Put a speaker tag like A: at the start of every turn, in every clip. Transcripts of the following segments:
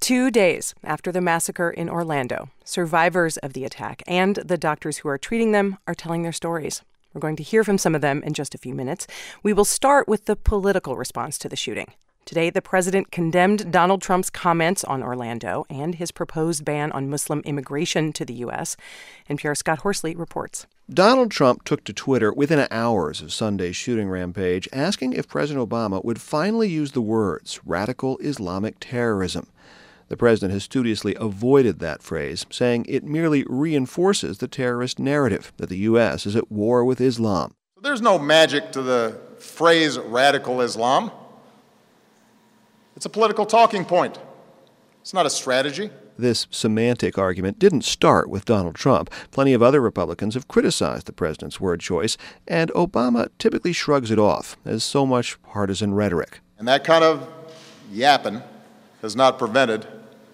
A: 2 days after the massacre in Orlando, survivors of the attack and the doctors who are treating them are telling their stories. We're going to hear from some of them in just a few minutes. We will start with the political response to the shooting. Today, the president condemned Donald Trump's comments on Orlando and his proposed ban on Muslim immigration to the U.S. NPR's Scott Horsley reports.
B: Donald Trump took to Twitter within hours of Sunday's shooting rampage, asking if President Obama would finally use the words radical Islamic terrorism. The president has studiously avoided that phrase, saying it merely reinforces the terrorist narrative that the U.S. is at war with Islam.
C: There's no magic to the phrase radical Islam. It's a political talking point. It's not a strategy.
B: This semantic argument didn't start with Donald Trump. Plenty of other Republicans have criticized the president's word choice, and Obama typically shrugs it off as so much partisan rhetoric.
C: And that kind of yapping has not prevented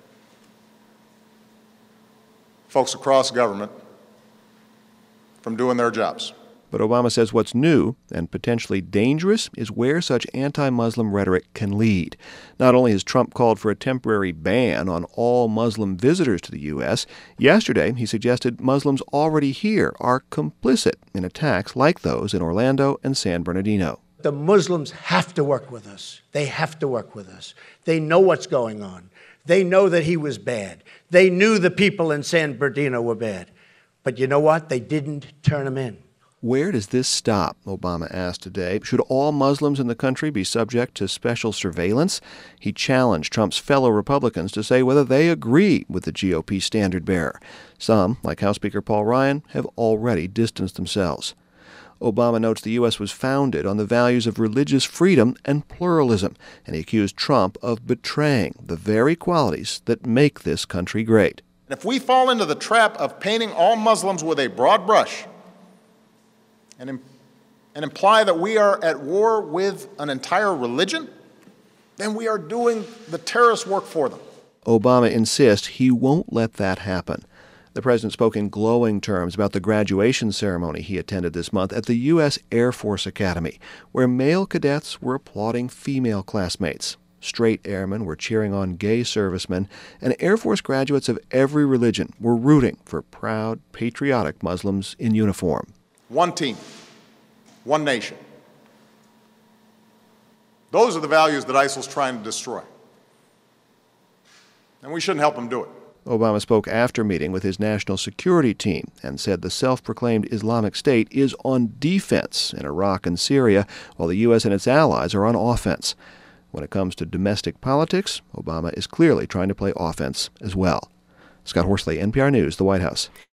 C: folks across government from doing their jobs.
B: But Obama says what's new and potentially dangerous is where such anti-Muslim rhetoric can lead. Not only has Trump called for a temporary ban on all Muslim visitors to the U.S., yesterday he suggested Muslims already here are complicit in attacks like those in Orlando and San Bernardino.
D: The Muslims have to work with us. They have to work with us. They know what's going on. They know that he was bad. They knew the people in San Bernardino were bad. But you know what? They didn't turn them in.
B: Where does this stop? Obama asked today. Should all Muslims in the country be subject to special surveillance? He challenged Trump's fellow Republicans to say whether they agree with the GOP standard bearer. Some, like House Speaker Paul Ryan, have already distanced themselves. Obama notes the U.S. was founded on the values of religious freedom and pluralism, and he accused Trump of betraying the very qualities that make this country great.
C: And if we fall into the trap of painting all Muslims with a broad brush and imply that we are at war with an entire religion, then we are doing the terrorist work for them.
B: Obama insists he won't let that happen. The president spoke in glowing terms about the graduation ceremony he attended this month at the U.S. Air Force Academy, where male cadets were applauding female classmates. Straight airmen were cheering on gay servicemen, and Air Force graduates of every religion were rooting for proud, patriotic Muslims in uniform.
C: One team, one nation. Those are the values that ISIL's trying to destroy. And we shouldn't help them do it.
B: Obama spoke after meeting with his national security team and said the self-proclaimed Islamic State is on defense in Iraq and Syria, while the U.S. and its allies are on offense. When it comes to domestic politics, Obama is clearly trying to play offense as well. Scott Horsley, NPR News, the White House.